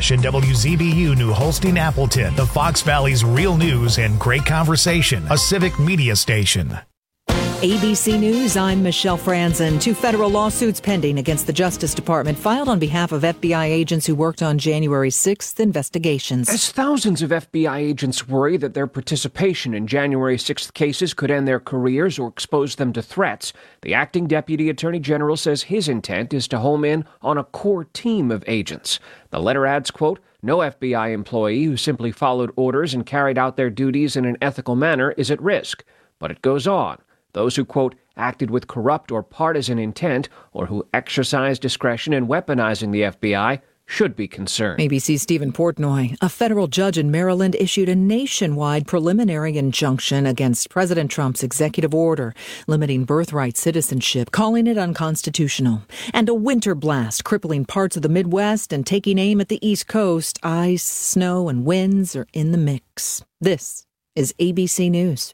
Station WZBU New Holstein Appleton, the Fox Valley's real news and great conversation, a civic media station. ABC News, I'm Michelle Franzen. 2 federal lawsuits pending against the Justice Department filed on behalf of FBI agents who worked on January 6th investigations. As thousands of FBI agents worry that their participation in January 6th cases could end their careers or expose them to threats, the acting Deputy Attorney General says his intent is to home in on a core team of agents. The letter adds, quote, "No FBI employee who simply followed orders and carried out their duties in an ethical manner is at risk." But it goes on. Those who, quote, acted with corrupt or partisan intent or who exercised discretion in weaponizing the FBI should be concerned. ABC's Stephen Portnoy. A federal judge in Maryland issued a nationwide preliminary injunction against President Trump's executive order limiting birthright citizenship, calling it unconstitutional. And a winter blast crippling parts of the Midwest and taking aim at the East Coast. Ice, snow, and winds are in the mix. This is ABC News.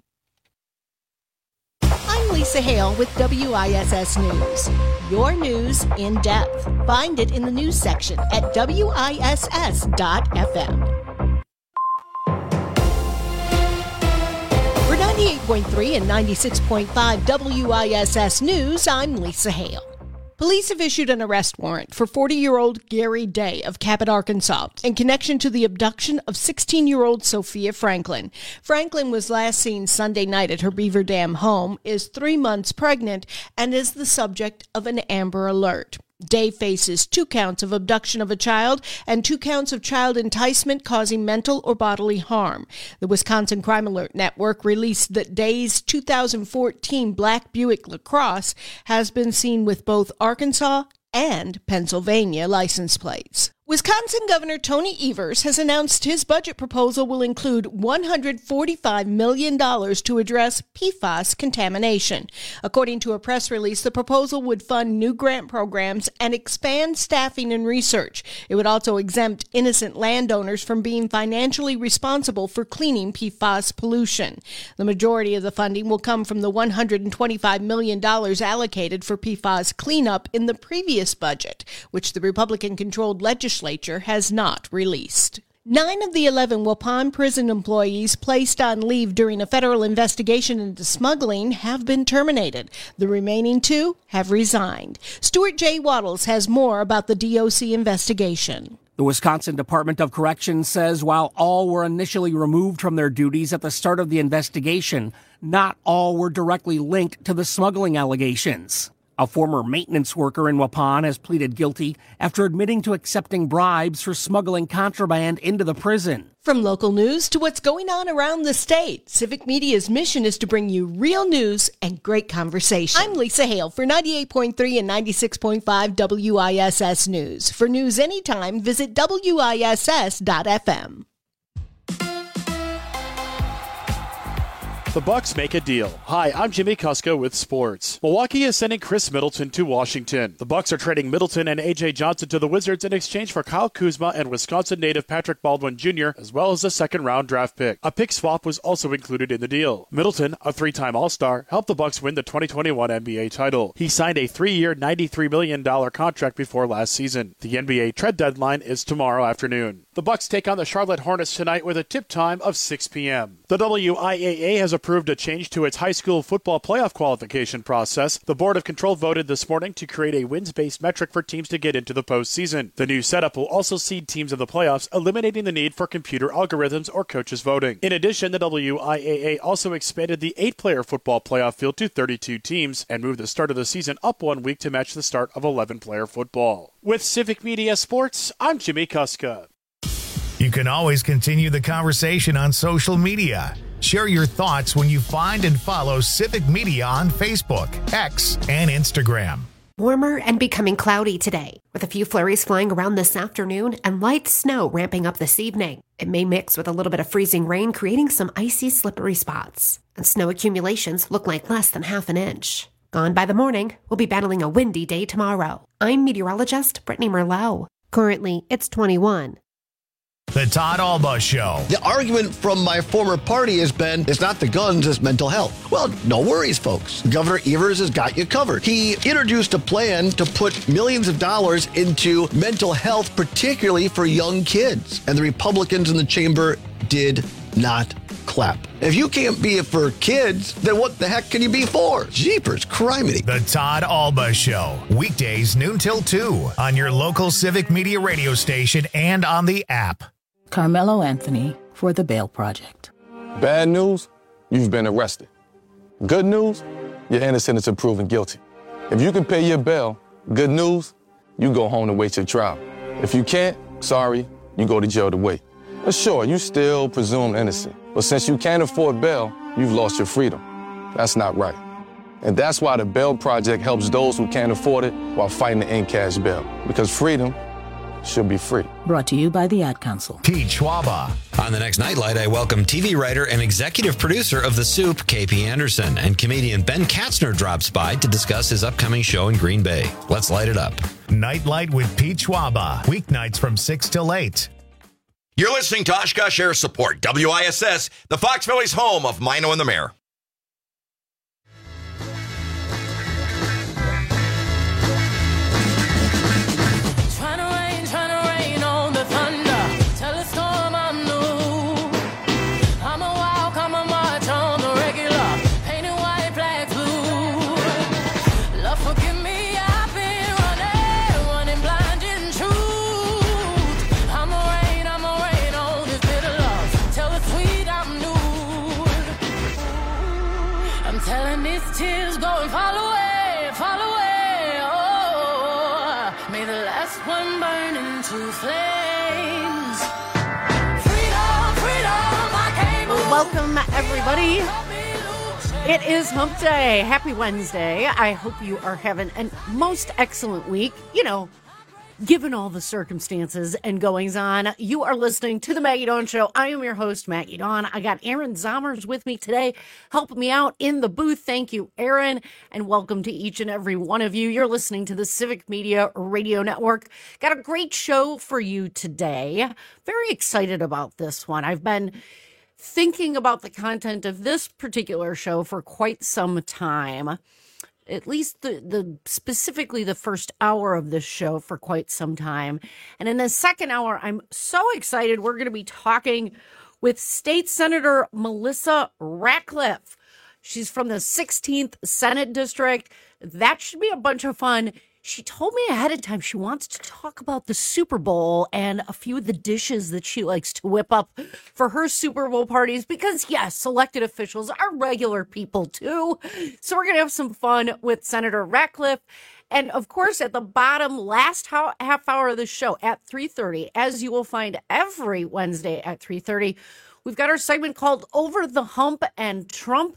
Lisa Hale with WISS News. Your news in depth. Find it in the news section at WISS.FM. For 98.3 and 96.5 WISS News, I'm Lisa Hale. Police have issued an arrest warrant for 40-year-old Gary Day of Cabot, Arkansas, in connection to the abduction of 16-year-old Sophia Franklin. Franklin was last seen Sunday night at her Beaver Dam home, is 3 months pregnant, and is the subject of an Amber Alert. Day faces 2 counts of abduction of a child and 2 counts of child enticement causing mental or bodily harm. The Wisconsin Crime Alert Network released that Day's 2014 black Buick LaCrosse has been seen with both Arkansas and Pennsylvania license plates. Wisconsin Governor Tony Evers has announced his budget proposal will include $145 million to address PFAS contamination. According to a press release, the proposal would fund new grant programs and expand staffing and research. It would also exempt innocent landowners from being financially responsible for cleaning PFAS pollution. The majority of the funding will come from the $125 million allocated for PFAS cleanup in the previous budget, which the Republican-controlled legislature has not released. 9 of the 11 Waupun prison employees placed on leave during a federal investigation into smuggling have been terminated. The remaining 2 have resigned. Stuart J. Waddles has more about the DOC investigation. The Wisconsin Department of Corrections says while all were initially removed from their duties at the start of the investigation, not all were directly linked to the smuggling allegations. A former maintenance worker in Waupun has pleaded guilty after admitting to accepting bribes for smuggling contraband into the prison. From local news to what's going on around the state, Civic Media's mission is to bring you real news and great conversation. I'm Lisa Hale for 98.3 and 96.5 WISS News. For news anytime, visit WISS.FM. The Bucks make a deal. Hi, I'm Jimmy Kuska with sports. Milwaukee is sending Chris Middleton to Washington. The Bucks are trading Middleton and A.J. Johnson to the Wizards in exchange for Kyle Kuzma and Wisconsin native Patrick Baldwin Jr., as well as a second-round draft pick. A pick swap was also included in the deal. Middleton, a 3-time All-Star, helped the Bucks win the 2021 NBA title. He signed a 3-year, $93 million contract before last season. The NBA trade deadline is tomorrow afternoon. The Bucks take on the Charlotte Hornets tonight with a tip time of 6 p.m. The WIAA has approved a change to its high school football playoff qualification process. The Board of Control voted this morning to create a wins-based metric for teams to get into the postseason. The new setup will also seed teams in the playoffs, eliminating the need for computer algorithms or coaches voting. In addition, the WIAA also expanded the 8-player football playoff field to 32 teams and moved the start of the season up 1 week to match the start of 11-player football. With Civic Media Sports, I'm Jimmy Kuska. You can always continue the conversation on social media. Share your thoughts when you find and follow Civic Media on Facebook, X, and Instagram. Warmer and becoming cloudy today, with a few flurries flying around this afternoon and light snow ramping up this evening. It may mix with a little bit of freezing rain, creating some icy, slippery spots. And snow accumulations look like less than half an inch. Gone by the morning, we'll be battling a windy day tomorrow. I'm meteorologist Brittany Merlot. Currently, it's 21. The Todd Alba Show. The argument from my former party has been, it's not the guns, it's mental health. Well, no worries, folks. Governor Evers has got you covered. He introduced a plan to put millions of dollars into mental health, particularly for young kids. And the Republicans in the chamber did not clap. If you can't be it for kids, then what the heck can you be for? Jeepers, criminy. The Todd Alba Show. Weekdays noon till 2 on your local Civic Media radio station and on the app. Carmelo Anthony for the Bail Project. Bad news, you've been arrested. Good news, you're innocent until proven guilty. If you can pay your bail, good news, you go home to wait your trial. If you can't, sorry, you go to jail to wait. But sure, you still presumed innocent. But since you can't afford bail, you've lost your freedom. That's not right. And that's why the Bail Project helps those who can't afford it while fighting to end cash bail. Because freedom should be free. Brought to you by the Ad Council. Pete Schwaba. On the next Nightlight, I welcome TV writer and executive producer of The Soup, KP Anderson, and comedian Ben Katzner drops by to discuss his upcoming show in Green Bay. Let's light it up. Nightlight with Pete Schwaba. Weeknights from 6 till 8. You're listening to Oshkosh Air Support, WISS, the Fox Valley's home of Mino and the Mayor. Tears going fall away, oh, may the last one burn into flames. Freedom, freedom, I can't move. Welcome, everybody. It is Hump Day. Happy Wednesday. I hope you are having a most excellent week. You know, given all the circumstances and goings on, you are listening to The Maggie Dawn Show. I am your host, Maggie Dawn. I got Aaron Zommers with me today, helping me out in the booth. Thank you, Aaron, and welcome to each and every one of you. You're listening to the Civic Media Radio Network. Got a great show for you today. Very excited about this one. I've been thinking about the content of this particular show for quite some time. At least the specifically the first hour of this show for quite some time. And in the second hour, I'm so excited. We're going to be talking with State Senator Melissa Ratcliffe. She's from the 16th Senate District. That should be a bunch of fun. She told me ahead of time she wants to talk about the Super Bowl and a few of the dishes that she likes to whip up for her Super Bowl parties because, yes, elected officials are regular people too. So we're going to have some fun with Senator Ratcliffe. And, of course, at the bottom, last half hour of the show at 3:30, as you will find every Wednesday at 3:30, we've got our segment called Over the Hump and Trump.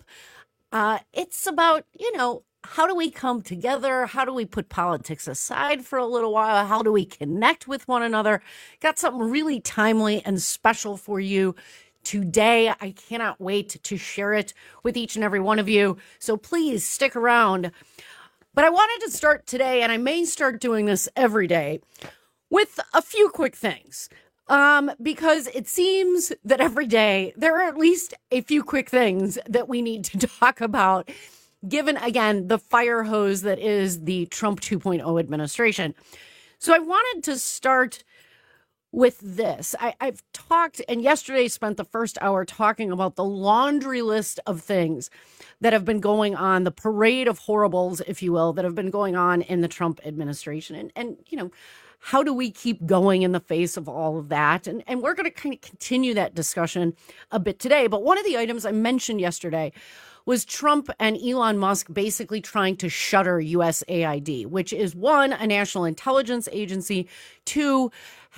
It's about, how do we come together? How do we put politics aside for a little while? How do we connect with one another? Got something really timely and special for you today. I cannot wait to share it with each and every one of you. So please stick around. But I wanted to start today, and I may start doing this every day, with a few quick things. Because it seems that every day there are at least a few quick things that we need to talk about, given, again, the fire hose that is the Trump 2.0 administration. So I wanted to start with this. I've talked, and yesterday spent the first hour talking about the laundry list of things that have been going on, the parade of horribles, if you will, that have been going on in the Trump administration. And how do we keep going in the face of all of that? And we're going to kind of continue that discussion a bit today. But one of the items I mentioned yesterday was Trump and Elon Musk basically trying to shutter USAID, which is, one, a national intelligence agency, two,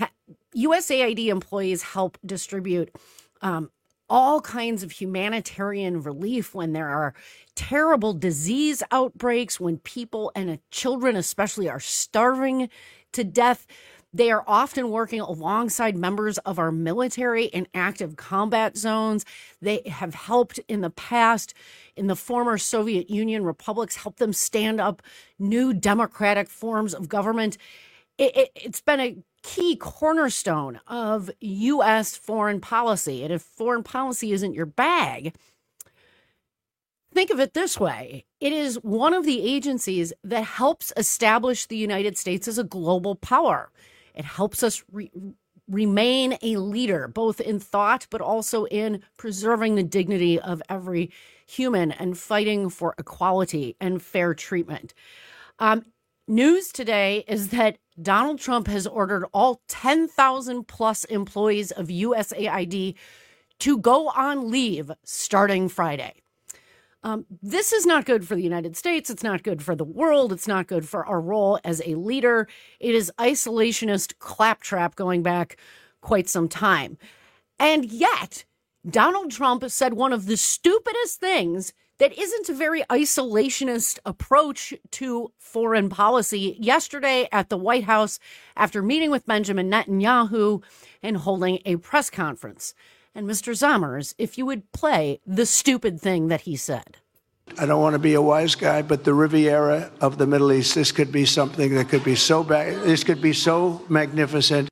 USAID employees help distribute all kinds of humanitarian relief when there are terrible disease outbreaks, when people and children especially are starving to death. They are often working alongside members of our military in active combat zones. They have helped in the past in the former Soviet Union republics, help them stand up new democratic forms of government. It's been a key cornerstone of U.S. foreign policy. And if foreign policy isn't your bag, think of it this way. It is one of the agencies that helps establish the United States as a global power. It helps us remain a leader, both in thought, but also in preserving the dignity of every human and fighting for equality and fair treatment. News today is that Donald Trump has ordered all 10,000 plus employees of USAID to go on leave starting Friday. This is not good for the United States. It's not good for the world. It's not good for our role as a leader. It is isolationist claptrap going back quite some time. And yet, Donald Trump said one of the stupidest things that isn't a very isolationist approach to foreign policy yesterday at the White House after meeting with Benjamin Netanyahu and holding a press conference. And Mr. Zommers, if you would play the stupid thing that he said. I don't want to be a wise guy, but the Riviera of the Middle East, this could be something that could be so bad. This could be so magnificent.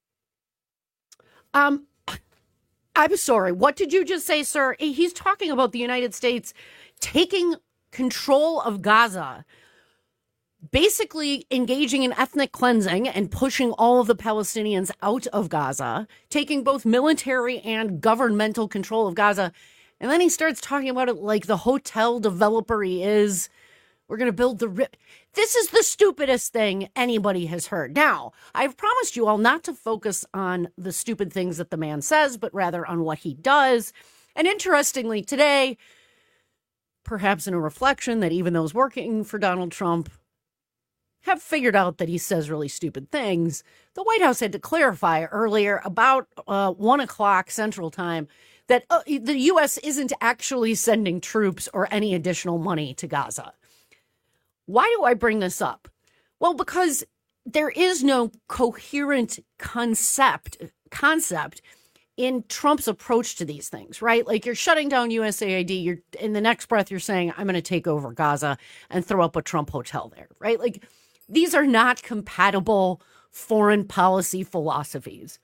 I'm sorry. What did you just say, sir? He's talking about the United States taking control of Gaza, basically engaging in ethnic cleansing and pushing all of the Palestinians out of Gaza, taking both military and governmental control of Gaza. And then he starts talking about it like the hotel developer he is. We're going to build This is the stupidest thing anybody has heard. Now, I've promised you all not to focus on the stupid things that the man says, but rather on what he does. And interestingly, today, perhaps in a reflection that even those working for Donald Trump have figured out that he says really stupid things, the White House had to clarify earlier about 1 o'clock Central Time that the U.S. isn't actually sending troops or any additional money to Gaza. Why do I bring this up? Well, because there is no coherent concept in Trump's approach to these things, right? Like, you're shutting down USAID. You're in the next breath, you're saying, I'm going to take over Gaza and throw up a Trump hotel there, right? Like, these are not compatible foreign policy philosophies.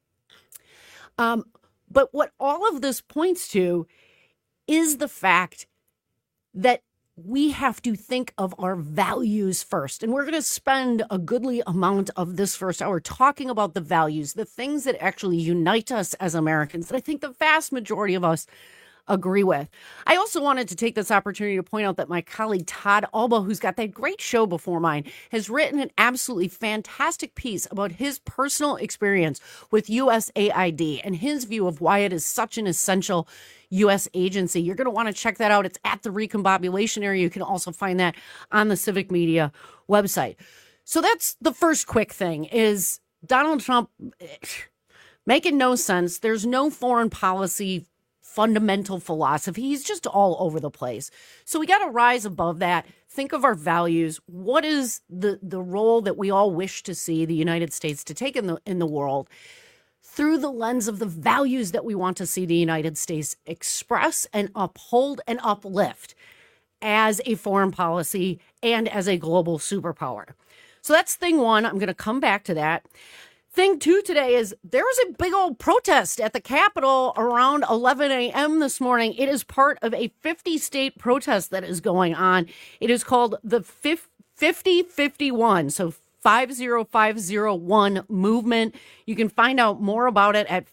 But what all of this points to is the fact that we have to think of our values first. And we're going to spend a goodly amount of this first hour talking about the values, the things that actually unite us as Americans, that I think the vast majority of us agree with. I also wanted to take this opportunity to point out that my colleague Todd Alba, who's got that great show before mine, has written an absolutely fantastic piece about his personal experience with USAID and his view of why it is such an essential U.S. agency. You're going to want to check that out. It's at the Recombobulation area. You can also find that on the Civic Media website. So that's the first quick thing, is Donald Trump making no sense. There's no foreign policy fundamental philosophy. He's just all over the place. So we got to rise above that. Think of our values. What is the role that we all wish to see the United States to take in the world through the lens of the values that we want to see the United States express and uphold and uplift as a foreign policy and as a global superpower. So that's thing one. I'm going to come back to that. Thing two today is there was a big old protest at the Capitol around 11 a.m. this morning. It is part of a 50-state protest that is going on. It is called the 5051, so 50501 movement. You can find out more about it at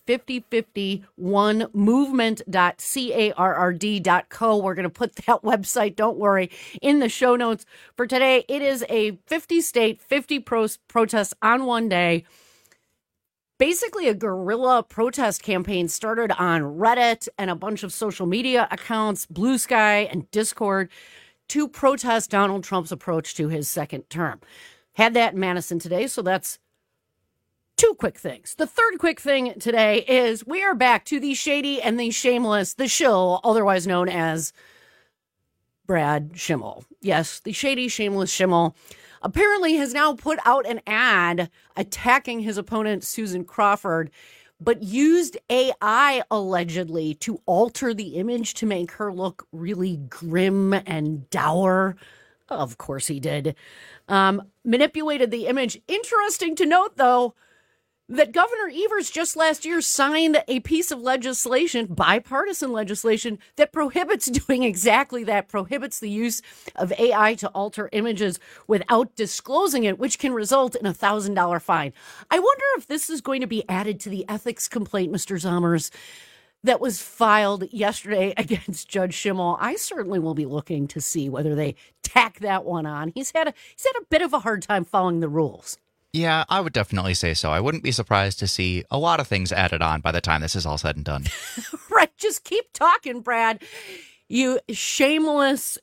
5051movement.carrd.co. We're going to put that website, don't worry, in the show notes for today. It is a 50-state, 50 protests on one day. Basically, a guerrilla protest campaign started on Reddit and a bunch of social media accounts, Blue Sky and Discord, to protest Donald Trump's approach to his second term. Had that in Madison today, so that's two quick things. The third quick thing today is we are back to the shady and the shameless, the shill, otherwise known as Brad Schimel. Yes, the shady, shameless Schimel apparently has now put out an ad attacking his opponent, Susan Crawford, but used AI allegedly to alter the image to make her look really grim and dour. Of course he did. Manipulated the image. Interesting to note, though, that Governor Evers just last year signed a piece of legislation, bipartisan legislation, that prohibits doing exactly that, prohibits the use of AI to alter images without disclosing it, which can result in a $1,000 fine. I wonder if this is going to be added to the ethics complaint, Mr. Zommers, that was filed yesterday against Judge Schimmel. I certainly will be looking to see whether they tack that one on. He's had a bit of a hard time following the rules. Yeah, I would definitely say so. I wouldn't be surprised to see a lot of things added on by the time this is all said and done. Right, just keep talking, Brad. You shameless,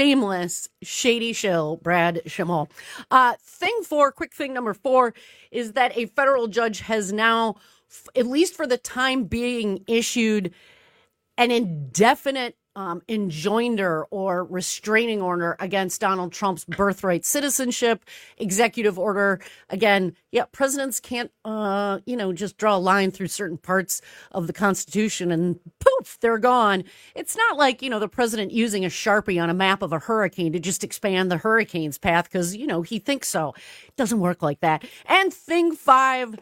shady shill, Brad Schimmel. Quick thing number 4 is that a federal judge has now, at least for the time being, issued an indefinite enjoinder or restraining order against Donald Trump's birthright citizenship executive order. Again, presidents can't, just draw a line through certain parts of the Constitution and poof, they're gone. It's not like, the president using a Sharpie on a map of a hurricane to just expand the hurricane's path because, he thinks so. It doesn't work like that. And thing 5,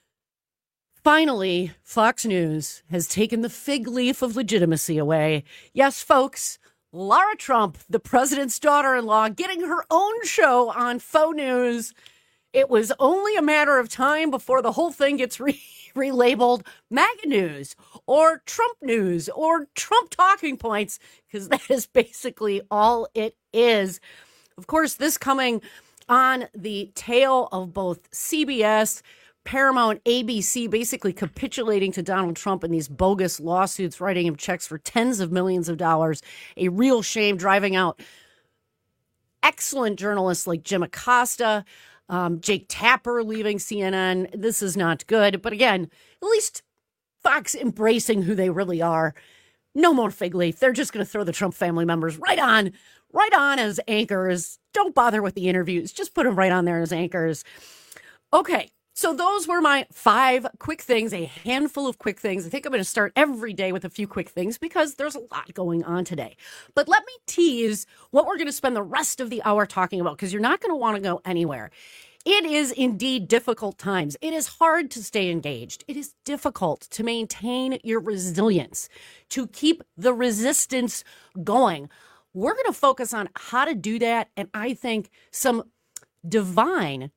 finally, Fox News has taken the fig leaf of legitimacy away. Yes, folks, Lara Trump, the president's daughter-in-law, getting her own show on Faux News. It was only a matter of time before the whole thing gets relabeled MAGA News or Trump News or Trump Talking Points, because that is basically all it is. Of course, this coming on the tail of both CBS, Paramount, ABC basically capitulating to Donald Trump in these bogus lawsuits, writing him checks for tens of millions of dollars. A real shame, driving out excellent journalists like Jim Acosta, Jake Tapper leaving CNN. This is not good. But again, at least Fox embracing who they really are. No more fig leaf. They're just going to throw the Trump family members right on as anchors. Don't bother with the interviews. Just put them right on there as anchors. Okay. So those were my 5 quick things, a handful of quick things. I think I'm going to start every day with a few quick things because there's a lot going on today. But let me tease what we're going to spend the rest of the hour talking about, because you're not going to want to go anywhere. It is indeed difficult times. It is hard to stay engaged. It is difficult to maintain your resilience, to keep the resistance going. We're going to focus on how to do that, and I think some divine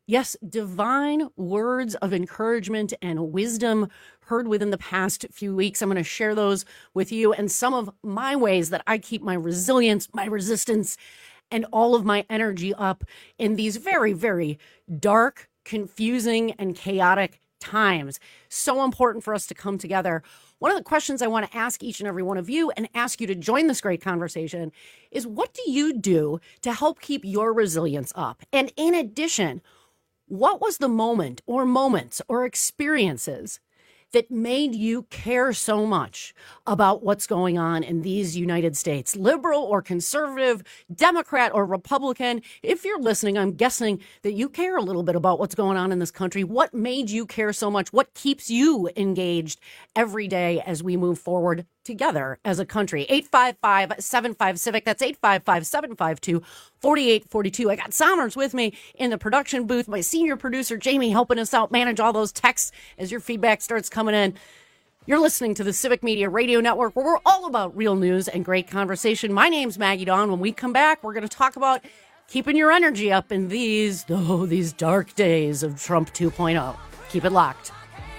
words of encouragement and wisdom heard within the past few weeks. I'm going to share those with you and some of my ways that I keep my resilience, my resistance, and all of my energy up in these very, very dark, confusing, and chaotic times. So important for us to come together. One of the questions I want to ask each and every one of you and ask you to join this great conversation is, what do you do to help keep your resilience up? And in addition, what was the moment or moments or experiences that made you care so much about what's going on in these United States? Liberal or conservative, Democrat or Republican? If you're listening, I'm guessing that you care a little bit about what's going on in this country. What made you care so much? What keeps you engaged every day as we move forward together as a country? 855-75-CIVIC. That's 855-752-4842. I got Sommers with me in the production booth. My senior producer, Jamie, helping us out manage all those texts as your feedback starts coming in. You're listening to the Civic Media Radio Network, where we're all about real news and great conversation. My name's Maggie Dawn. When we come back, we're going to talk about keeping your energy up in these dark days of Trump 2.0. Keep it locked.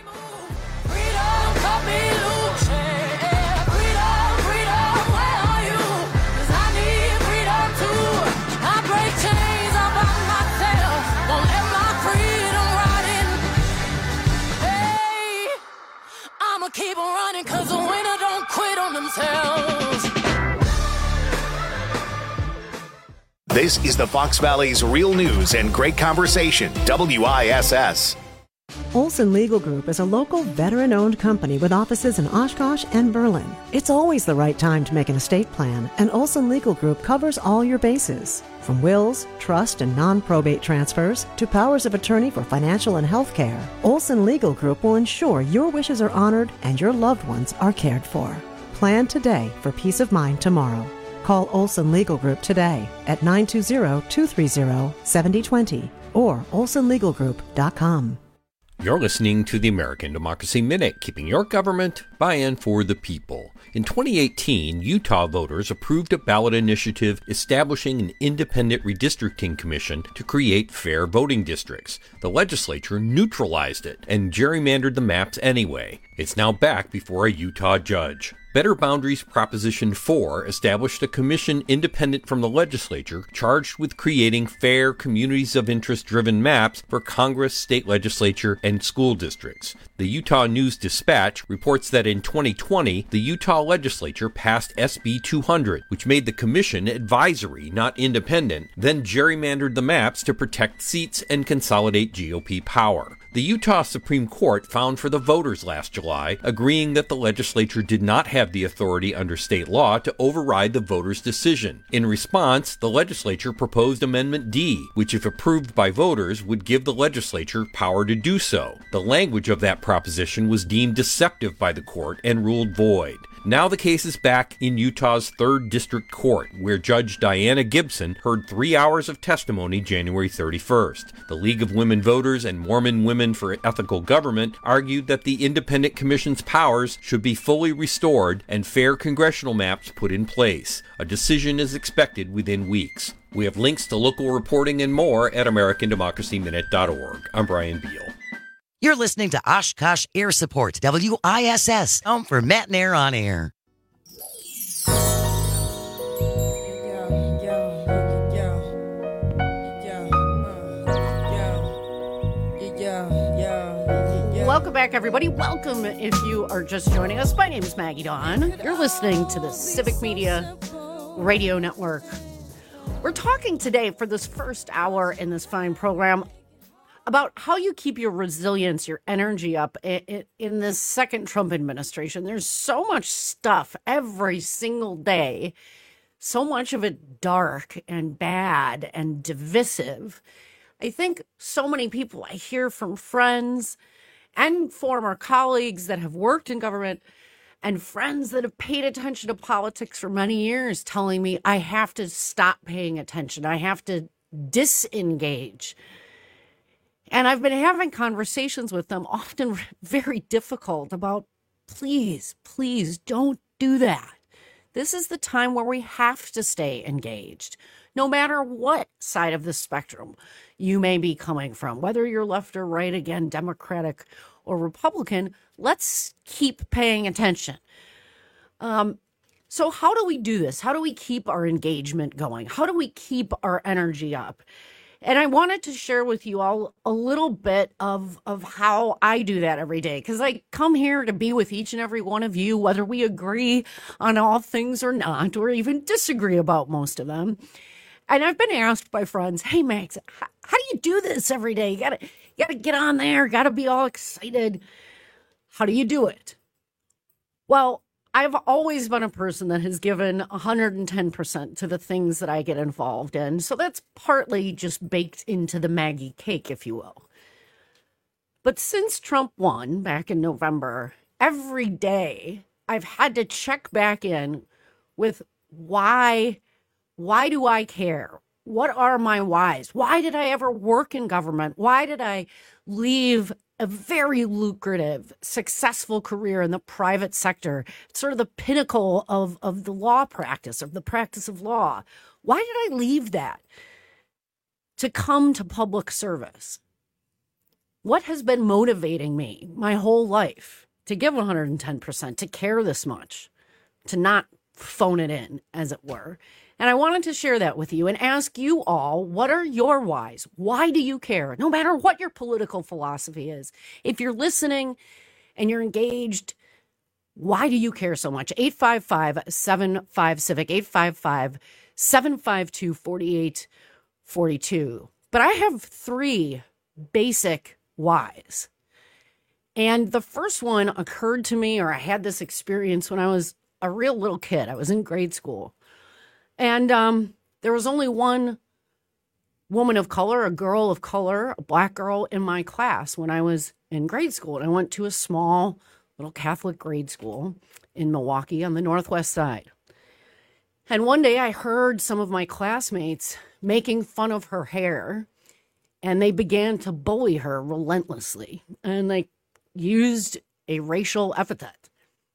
Keep on running, cause the winner don't quit on themselves. This is the Fox Valley's Real News and Great Conversation, WISS. Olson Legal Group is a local veteran-owned company with offices in Oshkosh and Berlin. It's always the right time to make an estate plan, and Olson Legal Group covers all your bases. From wills, trust, and non-probate transfers to powers of attorney for financial and health care, Olson Legal Group will ensure your wishes are honored and your loved ones are cared for. Plan today for peace of mind tomorrow. Call Olson Legal Group today at 920-230-7020 or olsonlegalgroup.com. You're listening to the American Democracy Minute, keeping your government by and for the people. In 2018, Utah voters approved a ballot initiative establishing an independent redistricting commission to create fair voting districts. The legislature neutralized it and gerrymandered the maps anyway. It's now back before a Utah judge. Better Boundaries Proposition 4 established a commission independent from the legislature charged with creating fair communities of interest-driven maps for Congress, state legislature, and school districts. The Utah News-Dispatch reports that in 2020, the Utah legislature passed SB 200, which made the commission advisory, not independent, then gerrymandered the maps to protect seats and consolidate GOP power. The Utah Supreme Court found for the voters last July, agreeing that the legislature did not have the authority under state law to override the voters' decision. In response, the legislature proposed Amendment D, which, if approved by voters, would give the legislature power to do so. The language of that proposition was deemed deceptive by the court and ruled void. Now the case is back in Utah's 3rd District Court, where Judge Diana Gibson heard 3 hours of testimony January 31st. The League of Women Voters and Mormon Women for Ethical Government argued that the Independent Commission's powers should be fully restored and fair congressional maps put in place. A decision is expected within weeks. We have links to local reporting and more at AmericanDemocracyMinute.org. I'm Brian Beal. You're listening to Oshkosh Air Support, WISS, home for Matt and Air on Air. Welcome back, everybody. Welcome if you are just joining us. My name is Maggie Dawn. You're listening to the Civic Media Radio Network. We're talking today for this first hour in this fine program about how you keep your resilience, your energy up in this second Trump administration. There's so much stuff every single day, so much of it dark and bad and divisive. I think so many people I hear from friends and former colleagues that have worked in government and friends that have paid attention to politics for many years telling me I have to stop paying attention. I have to disengage. And I've been having conversations with them, often very difficult, about please don't do that. This is the time where we have to stay engaged, no matter what side of the spectrum you may be coming from, whether you're left or right, again, Democratic or Republican. Let's keep paying attention. So how do we do this? How do we keep our engagement going? How do we keep our energy up? And I wanted to share with you all a little bit of how I do that every day, because I come here to be with each and every one of you, whether we agree on all things or not, or even disagree about most of them. And I've been asked by friends, hey, Max, how do you do this every day? You gotta get on there, gotta be all excited. How do you do it? Well, I've always been a person that has given 110% to the things that I get involved in. So that's partly just baked into the Maggie cake, if you will. But since Trump won back in November, every day I've had to check back in with why do I care? What are my whys? Why did I ever work in government? Why did I leave a very lucrative, successful career in the private sector? It's sort of the pinnacle of the law practice, of the practice of law. Why did I leave that to come to public service? What has been motivating me my whole life to give 110%, to care this much, to not phone it in, as it were? And I wanted to share that with you and ask you all, what are your whys? Why do you care? No matter what your political philosophy is. If you're listening and you're engaged, why do you care so much? 855-75-CIVIC, 855-752-4842. But I have 3 basic whys. And the first one occurred to me, or I had this experience when I was a real little kid. I was in grade school. And there was only one woman of color, a girl of color, a black girl in my class when I was in grade school. And I went to a small little Catholic grade school in Milwaukee on the Northwest side. And one day I heard some of my classmates making fun of her hair and they began to bully her relentlessly, and they used a racial epithet.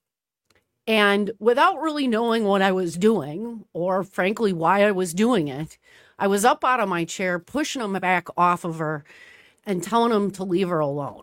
And without really knowing what I was doing, or frankly why I was doing it, I was up out of my chair, pushing them back off of her and telling them to leave her alone.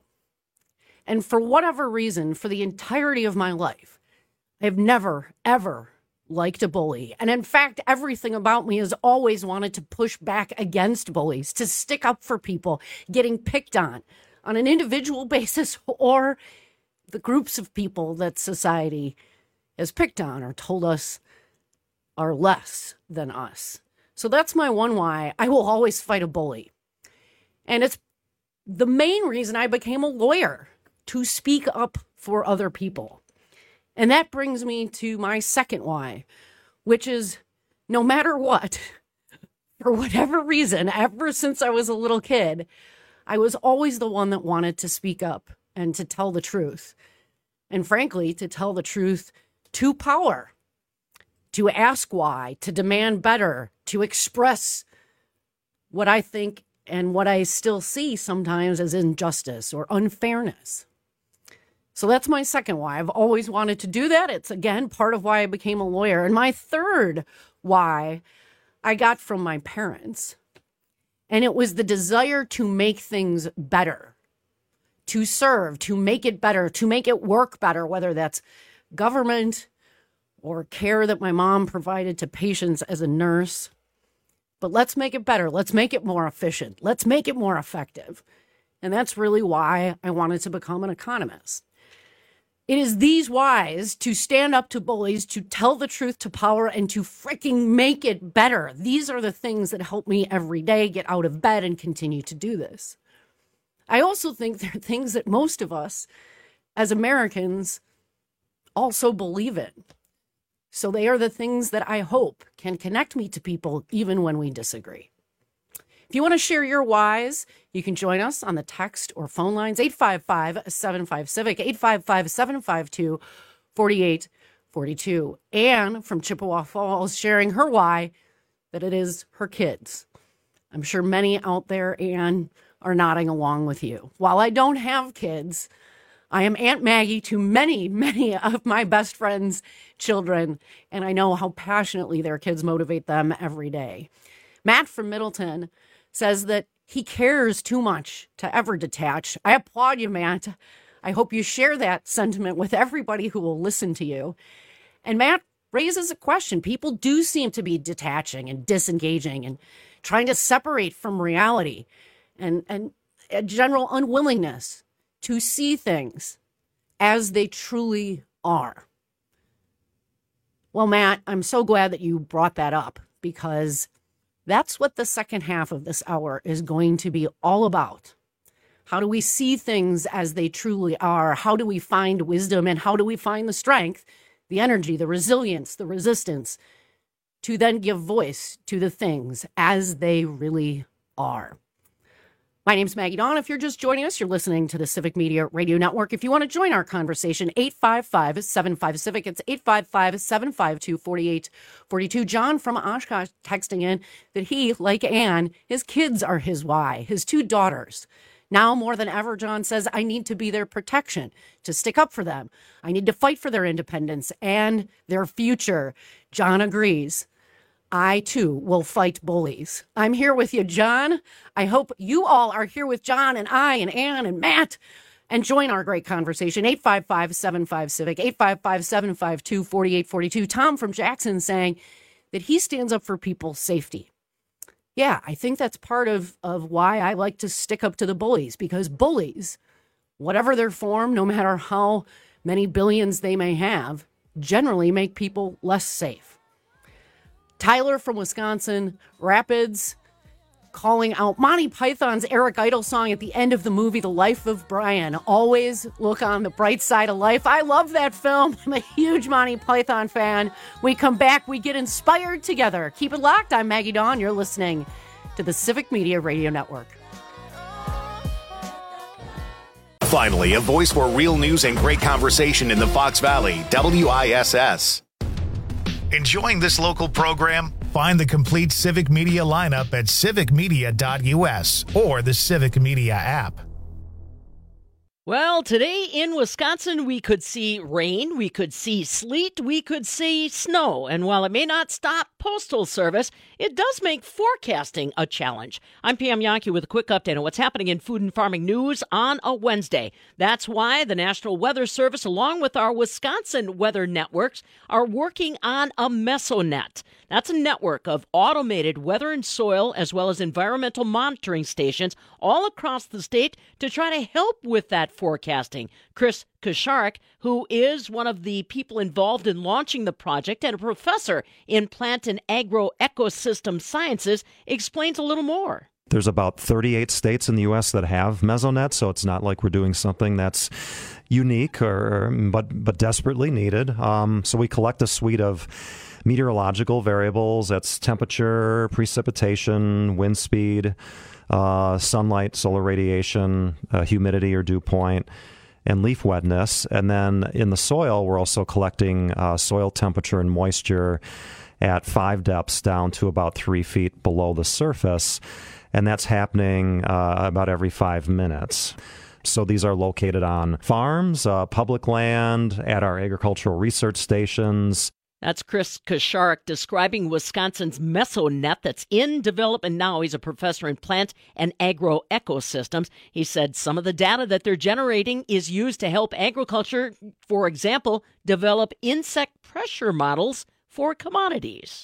And for whatever reason, for the entirety of my life, I've never, ever liked a bully. And in fact, everything about me has always wanted to push back against bullies, to stick up for people getting picked on an individual basis, or the groups of people that society has picked on or told us are less than us. So that's my one why. I will always fight a bully. And it's the main reason I became a lawyer, to speak up for other people. And that brings me to my second why, which is no matter what, for whatever reason, ever since I was a little kid, I was always the one that wanted to speak up and to tell the truth. And frankly, to tell the truth to power, to ask why, to demand better, to express what I think and what I still see sometimes as injustice or unfairness. So that's my second why. I've always wanted to do that. It's, again, part of why I became a lawyer. And my third why I got from my parents. And it was the desire to make things better, to serve, to make it better, to make it work better, whether that's government or care that my mom provided to patients as a nurse. But let's make it better. Let's make it more efficient. Let's make it more effective. And that's really why I wanted to become an economist. It is these whys, to stand up to bullies, to tell the truth to power, and to freaking make it better. These are the things that help me every day get out of bed and continue to do this. I also think there are things that most of us as Americans also believe in. So they are the things that I hope can connect me to people even when we disagree. If you want to share your whys, you can join us on the text or phone lines, 855-75-CIVIC, 855-752-4842. Anne from Chippewa Falls sharing her why, that it is her kids. I'm sure many out there, Anne, are nodding along with you. While I don't have kids, I am Aunt Maggie to many, many of my best friends' children, and I know how passionately their kids motivate them every day. Matt from Middleton says that he cares too much to ever detach. I applaud you, Matt. I hope you share that sentiment with everybody who will listen to you. And Matt raises a question. People do seem to be detaching and disengaging and trying to separate from reality, and a general unwillingness to see things as they truly are. Well, Matt, I'm so glad that you brought that up, because that's what the second half of this hour is going to be all about. How do we see things as they truly are? How do we find wisdom, and how do we find the strength, the energy, the resilience, the resistance to then give voice to the things as they really are? My name's Maggie Dawn. If you're just joining us, you're listening to the Civic Media Radio Network. If you want to join our conversation, 855-75-CIVIC. It's 855-752-4842. John from Oshkosh texting in that he, like Anne, his kids are his why, his two daughters. Now more than ever, John says, I need to be their protection, to stick up for them. I need to fight for their independence and their future. John agrees. I, too, will fight bullies. I'm here with you, John. I hope you all are here with John and I and Ann and Matt, and join our great conversation. 855-75-CIVIC, 855-752-4842. Tom from Jackson saying that he stands up for people's safety. Yeah, I think that's part of why I like to stick up to the bullies, because bullies, whatever their form, no matter how many billions they may have, generally make people less safe. Tyler from Wisconsin Rapids calling out Monty Python's Eric Idle song at the end of the movie The Life of Brian. Always look on the bright side of life. I love that film. I'm a huge Monty Python fan. We come back, we get inspired together. Keep it locked. I'm Maggie Dawn. You're listening to the Civic Media Radio Network. Finally, a voice for real news and great conversation in the Fox Valley, WISS. Enjoying this local program? Find the complete Civic Media lineup at civicmedia.us or the Civic Media app. Well, today in Wisconsin, we could see rain, we could see sleet, we could see snow. And while it may not stop postal service, it does make forecasting a challenge. I'm Pam Yankee with a quick update on what's happening in food and farming news on a Wednesday. That's why the National Weather Service, along with our Wisconsin weather networks, are working on a Mesonet. That's a network of automated weather and soil as well as environmental monitoring stations all across the state to try to help with that forecasting. Chris Kusharik, who is one of the people involved in launching the project and a professor in plant and agroecosystem sciences, explains a little more. There's about 38 states in the U.S. that have Mesonet, so it's not like we're doing something that's unique but desperately needed. So we collect a suite of meteorological variables. That's temperature, precipitation, wind speed, sunlight, solar radiation, humidity or dew point, and leaf wetness. And then in the soil, we're also collecting soil temperature and moisture at 5 depths down to about 3 feet below the surface. And that's happening about every 5 minutes. So these are located on farms, public land, at our agricultural research stations. That's Chris Kusharik describing Wisconsin's Mesonet that's in development now. He's a professor in plant and agroecosystems. He said some of the data that they're generating is used to help agriculture, for example, develop insect pressure models for commodities.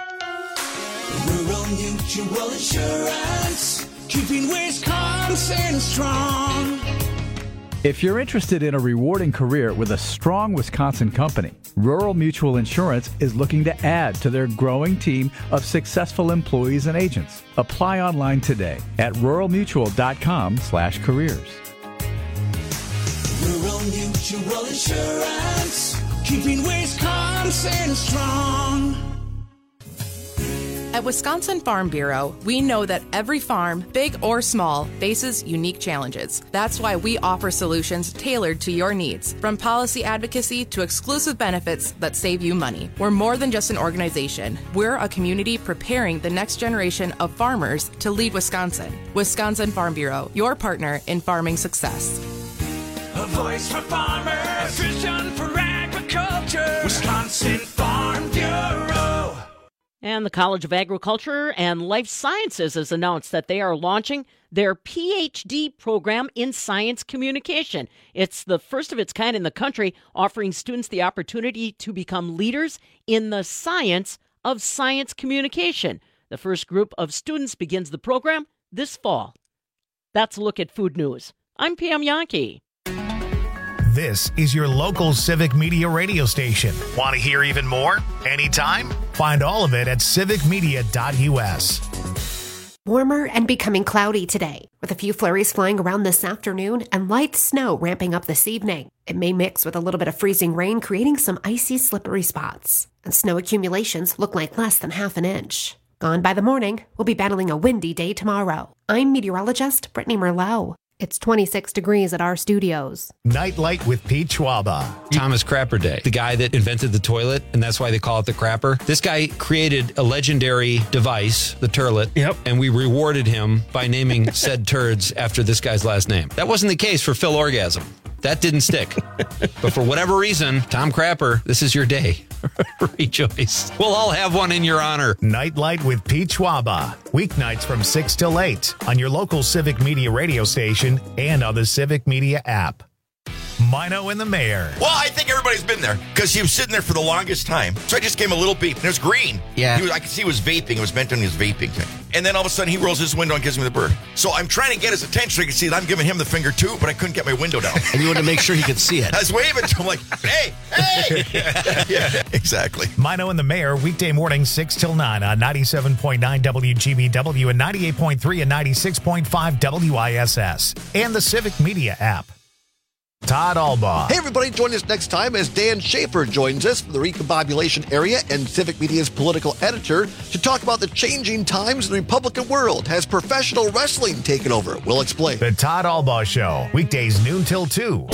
Rural Mutual Insurance, keeping Wisconsin strong. If you're interested in a rewarding career with a strong Wisconsin company, Rural Mutual Insurance is looking to add to their growing team of successful employees and agents. Apply online today at ruralmutual.com/careers. Rural Mutual Insurance, keeping Wisconsin strong. At Wisconsin Farm Bureau, we know that every farm, big or small, faces unique challenges. That's why we offer solutions tailored to your needs, from policy advocacy to exclusive benefits that save you money. We're more than just an organization. We're a community preparing the next generation of farmers to lead Wisconsin. Wisconsin Farm Bureau, your partner in farming success. A voice for farmers, vision for agriculture. Wisconsin Farm Bureau. And the College of Agriculture and Life Sciences has announced that they are launching their PhD program in science communication. It's the first of its kind in the country, offering students the opportunity to become leaders in the science of science communication. The first group of students begins the program this fall. That's a look at food news. I'm Pam Yankee. This is your local Civic Media radio station. Want to hear even more? Anytime? Find all of it at civicmedia.us. Warmer and becoming cloudy today, with a few flurries flying around this afternoon and light snow ramping up this evening. It may mix with a little bit of freezing rain, creating some icy, slippery spots. And snow accumulations look like less than half an inch. Gone by the morning, we'll be battling a windy day tomorrow. I'm meteorologist Brittany Merlot. It's 26 degrees at our studios. Nightlight with Pete Schwaba. Thomas Crapper Day, the guy that invented the toilet, and that's why they call it the crapper. This guy created a legendary device, the turlet, and we rewarded him by naming said turds after this guy's last name. That wasn't the case for Phil Orgasm. That didn't stick. But for whatever reason, Tom Crapper, this is your day. Rejoice. We'll all have one in your honor. Nightlight with Pete Schwaba. Weeknights from 6 till 8 on your local Civic Media radio station and on the Civic Media app. Mino and the Mayor. Well, I think everybody's been there because he was sitting there for the longest time. So I just gave him a little beep, and it was green. Yeah. I could see he was vaping. It was meant on his vaping thing. And then all of a sudden, he rolls his window and gives me the bird. So I'm trying to get his attention so he can see that I'm giving him the finger too, but I couldn't get my window down. And you wanted to make sure he could see it. I was waving to him like, hey, hey. Yeah, exactly. Mino and the Mayor, weekday morning 6 till 9 on 97.9 WGBW and 98.3 and 96.5 WISS. And the Civic Media app. Todd Albaugh. Hey, everybody, join us next time as Dan Schaefer joins us from the Recombobulation Area and Civic Media's political editor to talk about the changing times in the Republican world. Has professional wrestling taken over? We'll explain. The Todd Albaugh Show, weekdays noon till 2.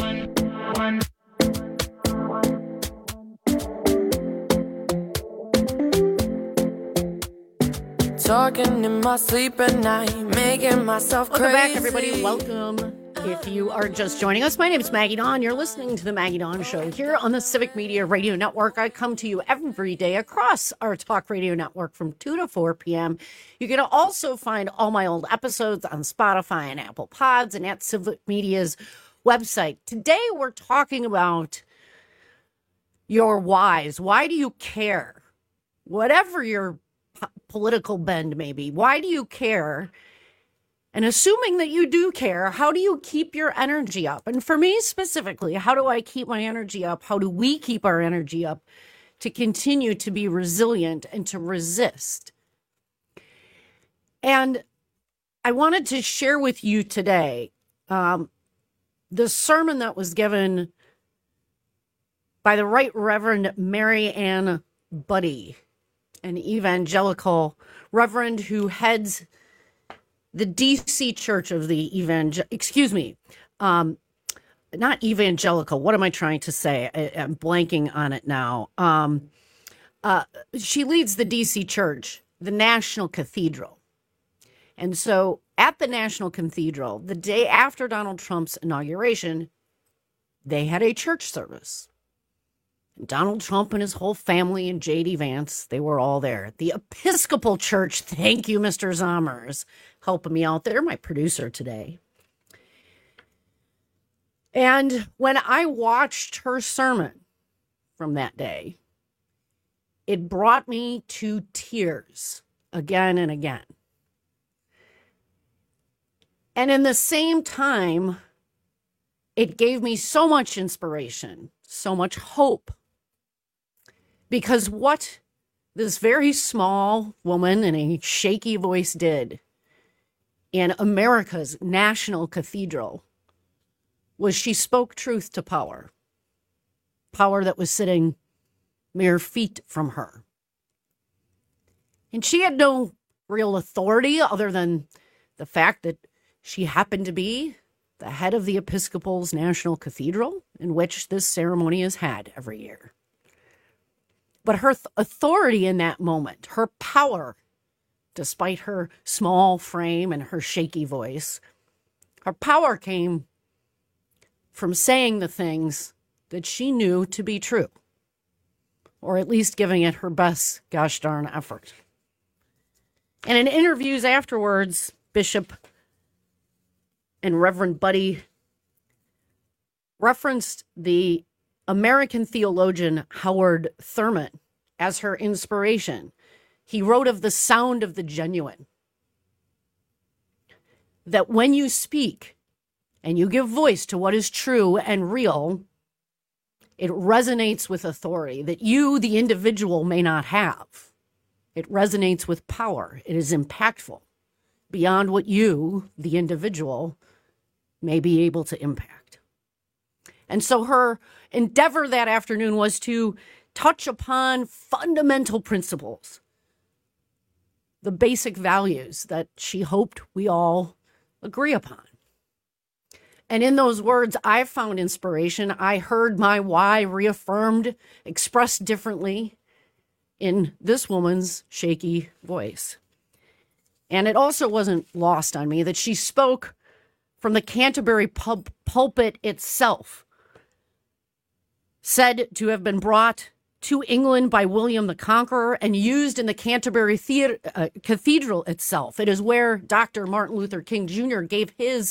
talking in my sleep at night, making myself crazy. Welcome back, everybody. Welcome. If you are just joining us, my name is Maggie Dawn. You're listening to the Maggie Dawn Show here on the Civic Media Radio Network. I come to you every day across our talk radio network from 2 to 4 p.m. You can also find all my old episodes on Spotify and Apple Pods and at Civic Media's website. Today, we're talking about your whys. Why do you care? Whatever your political bend may be, why do you care? And assuming that you do care, how do you keep your energy up? And for me specifically, how do I keep my energy up? How do we keep our energy up to continue to be resilient and to resist? And I wanted to share with you today the sermon that was given by the Right Reverend Mary Ann Budde, an evangelical reverend who heads the DC Church of the not evangelical. What am I trying to say? I'm blanking on it now. She leads the DC Church, the National Cathedral. And so at the National Cathedral, the day after Donald Trump's inauguration, they had a church service. Donald Trump and his whole family and J.D. Vance, they were all there. The Episcopal Church, thank you, Mr. Zommers, helping me out there, my producer today. And when I watched her sermon from that day, it brought me to tears again and again. And in the same time, it gave me so much inspiration, so much hope. Because what this very small woman in a shaky voice did in America's National Cathedral was she spoke truth to power. Power that was sitting mere feet from her. And she had no real authority other than the fact that she happened to be the head of the Episcopal's National Cathedral, in which this ceremony is had every year. But her authority in that moment, her power, despite her small frame and her shaky voice, her power came from saying the things that she knew to be true, or at least giving it her best gosh darn effort. And in interviews afterwards, Bishop and Reverend Budde referenced the American theologian Howard Thurman as her inspiration. He wrote of the sound of the genuine. That when you speak and you give voice to what is true and real, it resonates with authority that you, the individual, may not have. It resonates with power. It is impactful beyond what you, the individual, may be able to impact. And so her endeavor that afternoon was to touch upon fundamental principles, the basic values that she hoped we all agree upon. And in those words, I found inspiration. I heard my why reaffirmed, expressed differently in this woman's shaky voice. And it also wasn't lost on me that she spoke from the Canterbury pulpit itself, said to have been brought to England by William the Conqueror and used in the Canterbury Cathedral itself. It is where Dr. Martin Luther King Jr. gave his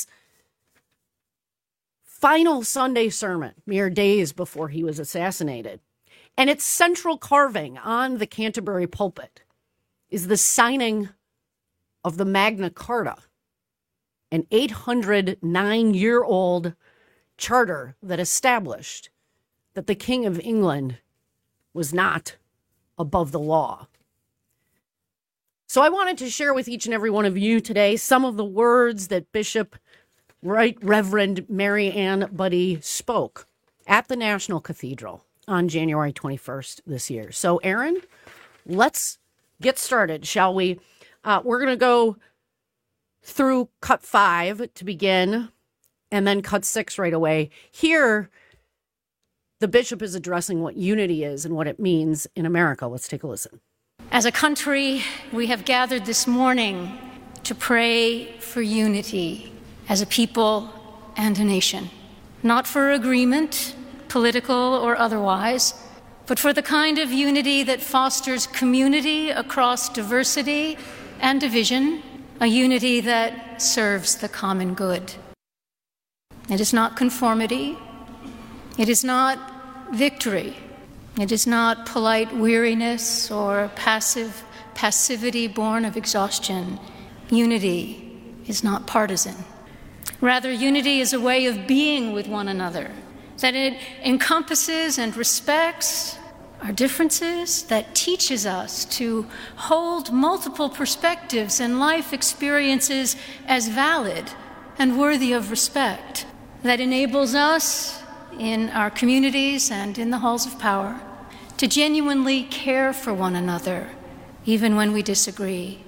final Sunday sermon mere days before he was assassinated. And its central carving on the Canterbury pulpit is the signing of the Magna Carta, an 809-year-old charter that established that the King of England was not above the law. So I wanted to share with each and every one of you today some of the words that Bishop Right Reverend Mary Ann Budde spoke at the National Cathedral on January 21st this year. So, Aaron, let's get started, shall we? We're going to go through cut 5 to begin, and then cut 6 right away. Here, the bishop is addressing what unity is and what it means in America. Let's take a listen. As a country, we have gathered this morning to pray for unity as a people and a nation, not for agreement, political or otherwise, but for the kind of unity that fosters community across diversity and division, a unity that serves the common good. It is not conformity. It is not victory. It is not polite weariness or passivity born of exhaustion. Unity is not partisan. Rather, unity is a way of being with one another, that it encompasses and respects our differences, that teaches us to hold multiple perspectives and life experiences as valid and worthy of respect, that enables us in our communities and in the halls of power to genuinely care for one another, even when we disagree.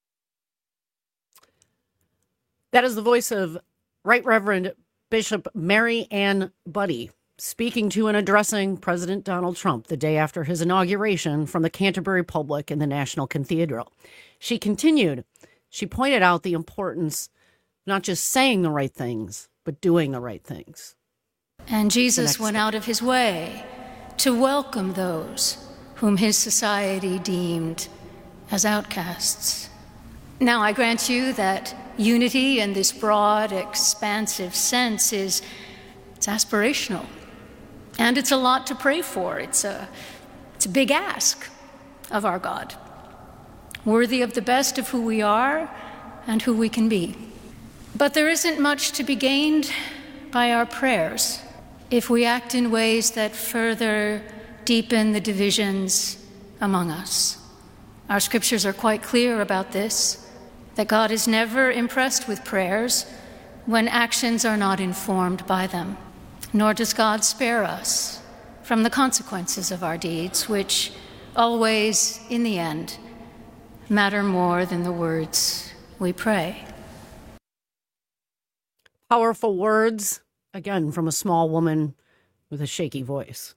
That is the voice of Right Reverend Bishop Mary Ann Budde speaking to and addressing President Donald Trump the day after his inauguration from the Canterbury Public in the National Cathedral. She continued, she pointed out the importance of not just saying the right things, but doing the right things. And Jesus went out of his way to welcome those whom his society deemed as outcasts. Now, I grant you that unity in this broad, expansive sense it's aspirational. And it's a lot to pray for. It's a big ask of our God, worthy of the best of who we are and who we can be. But there isn't much to be gained by our prayers if we act in ways that further deepen the divisions among us. Our scriptures are quite clear about this, that God is never impressed with prayers when actions are not informed by them, nor does God spare us from the consequences of our deeds, which always, in the end, matter more than the words we pray. Powerful words, again, from a small woman with a shaky voice.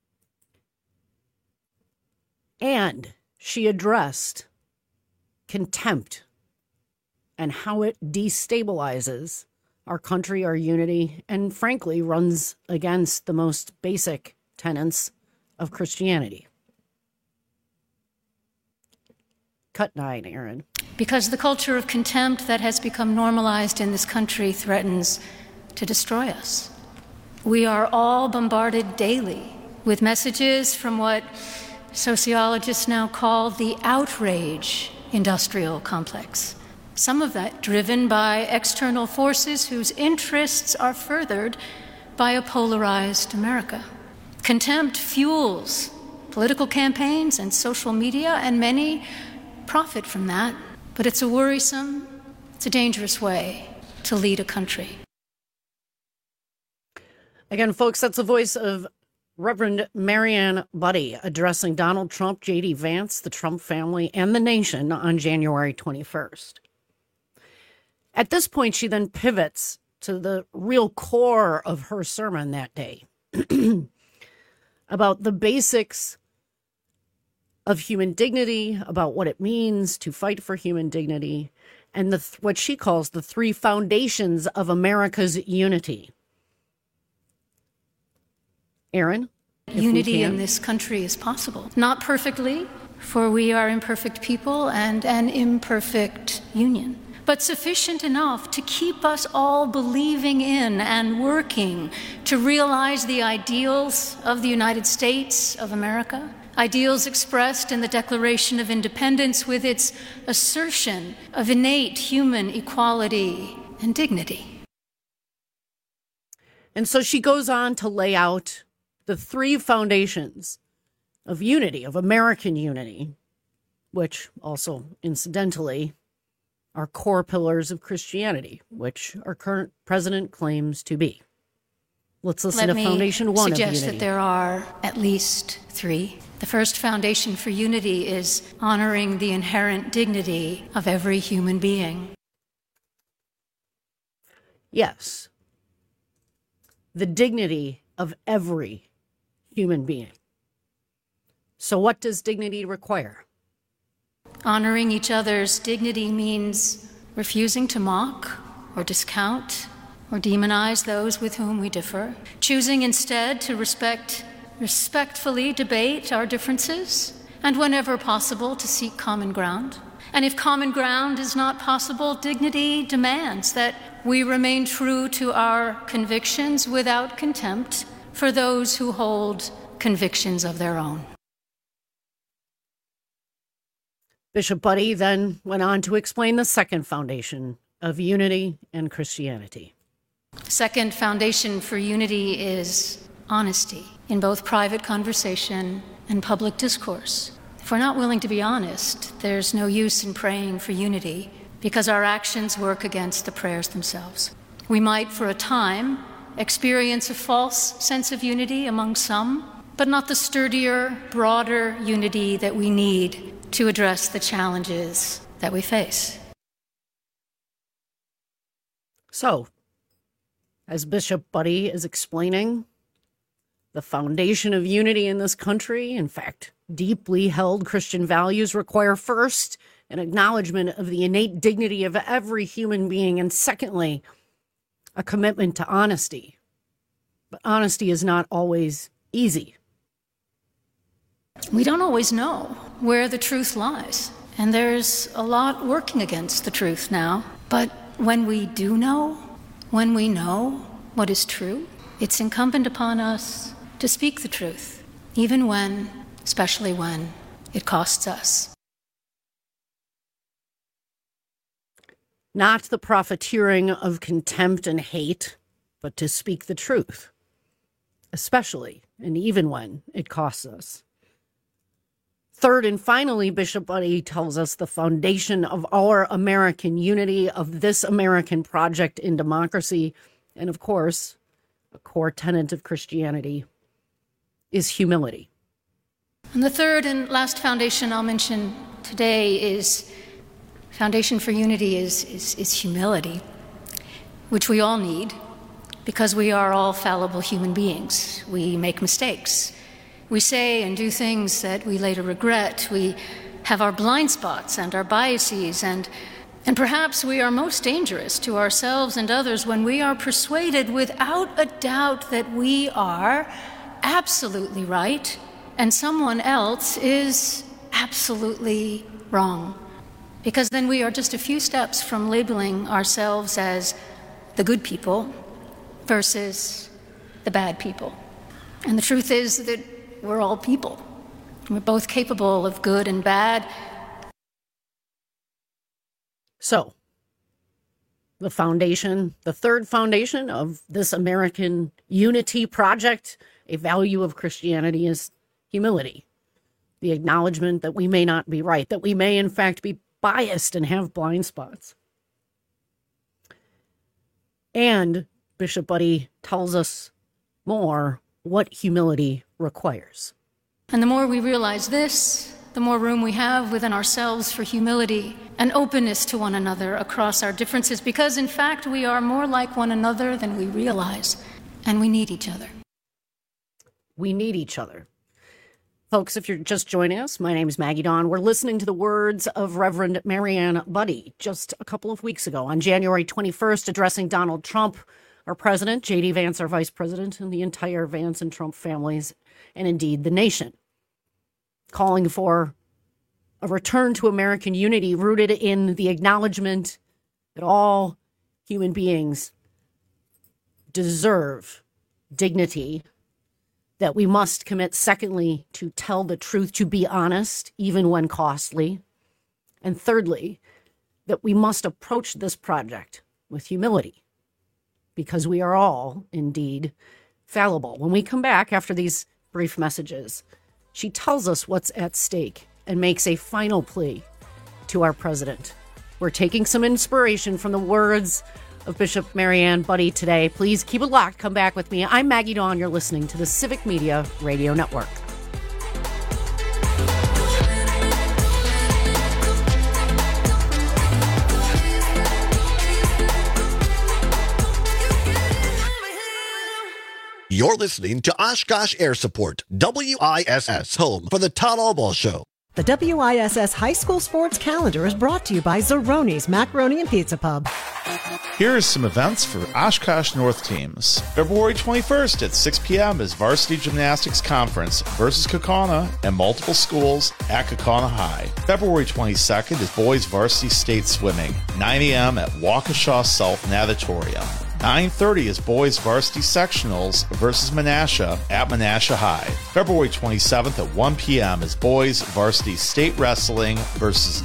And she addressed contempt and how it destabilizes our country, our unity, and frankly runs against the most basic tenets of Christianity. Cut 9, Aaron. Because the culture of contempt that has become normalized in this country threatens to destroy us. We are all bombarded daily with messages from what sociologists now call the outrage industrial complex. Some of that driven by external forces whose interests are furthered by a polarized America. Contempt fuels political campaigns and social media, and many profit from that. But it's a worrisome, it's a dangerous way to lead a country. Again, folks, that's the voice of Reverend Mary Ann Budde addressing Donald Trump, J.D. Vance, the Trump family, and the nation on January 21st. At this point, she then pivots to the real core of her sermon that day about the basics of human dignity, about what it means to fight for human dignity, and what she calls the three foundations of America's unity. Aaron? Unity in this country is possible. Not perfectly, for we are imperfect people and an imperfect union, but sufficient enough to keep us all believing in and working to realize the ideals of the United States of America, ideals expressed in the Declaration of Independence with its assertion of innate human equality and dignity. And so she goes on to lay out the three foundations of unity, of American unity, which also, incidentally, are core pillars of Christianity, which our current president claims to be. Let's listen to Foundation 1 of unity. Let me suggest that there are at least three. The first foundation for unity is honoring the inherent dignity of every human being. Yes. The dignity of every human being. So what does dignity require? Honoring each other's dignity means refusing to mock or discount or demonize those with whom we differ, choosing instead to respectfully debate our differences, and whenever possible to seek common ground. And if common ground is not possible, dignity demands that we remain true to our convictions without contempt for those who hold convictions of their own. Bishop Budde then went on to explain the second foundation of unity and Christianity. Second foundation for unity is honesty in both private conversation and public discourse. If we're not willing to be honest, there's no use in praying for unity because our actions work against the prayers themselves. We might, for a time, experience a false sense of unity among some, but not the sturdier, broader unity that we need to address the challenges that we face. So, as Bishop Budde is explaining, the foundation of unity in this country, in fact, deeply held Christian values, require first an acknowledgement of the innate dignity of every human being, and secondly, a commitment to honesty. But honesty is not always easy. We don't always know where the truth lies, and there's a lot working against the truth now. But when we do know, when we know what is true, it's incumbent upon us to speak the truth, even when, especially when, it costs us. Not the profiteering of contempt and hate, but to speak the truth, especially and even when it costs us. Third and finally, Bishop Budde tells us the foundation of our American unity, of this American project in democracy, and of course, a core tenet of Christianity, is humility. And the third and last foundation I'll mention today is foundation for unity is humility, which we all need because we are all fallible human beings. We make mistakes. We say and do things that we later regret. We have our blind spots and our biases, and perhaps we are most dangerous to ourselves and others when we are persuaded without a doubt that we are absolutely right and someone else is absolutely wrong. Because then we are just a few steps from labeling ourselves as the good people versus the bad people. And the truth is that we're all people. We're both capable of good and bad. So, the foundation, the third foundation of this American unity project, a value of Christianity, is humility. The acknowledgement that we may not be right, that we may in fact be biased and have blind spots. And Bishop Budde tells us more what humility requires. And the more we realize this, the more room we have within ourselves for humility and openness to one another across our differences, because in fact we are more like one another than we realize, and we need each other. We need each other. Folks, if you're just joining us, my name is Maggie Dawn. We're listening to the words of Reverend Marianne Budde just a couple of weeks ago on January 21st, addressing Donald Trump, our president, J.D. Vance, our vice president, and the entire Vance and Trump families, and indeed the nation, calling for a return to American unity rooted in the acknowledgement that all human beings deserve dignity, that we must commit, secondly, to tell the truth, to be honest, even when costly, and thirdly, that we must approach this project with humility, because we are all, indeed, fallible. When we come back after these brief messages, she tells us what's at stake and makes a final plea to our president. We're taking some inspiration from the words of Bishop Marianne Budde today. Please keep it locked. Come back with me. I'm Maggie Dawn. You're listening to the Civic Media Radio Network. You're listening to Oshkosh Air Support, WISS, home for the Todd Albaugh Show. The WISS High School Sports Calendar is brought to you by Zeroni's Macaroni and Pizza Pub. Here are some events for Oshkosh North teams. February 21st at 6 p.m. is Varsity Gymnastics Conference versus Kaukauna and multiple schools at Kaukauna High. February 22nd is Boys Varsity State Swimming, 9 a.m. at Waukesha South Natatorium. 9:30 is Boys Varsity Sectionals versus Menasha at Menasha High. February 27th at 1 p.m. is Boys Varsity State Wrestling versus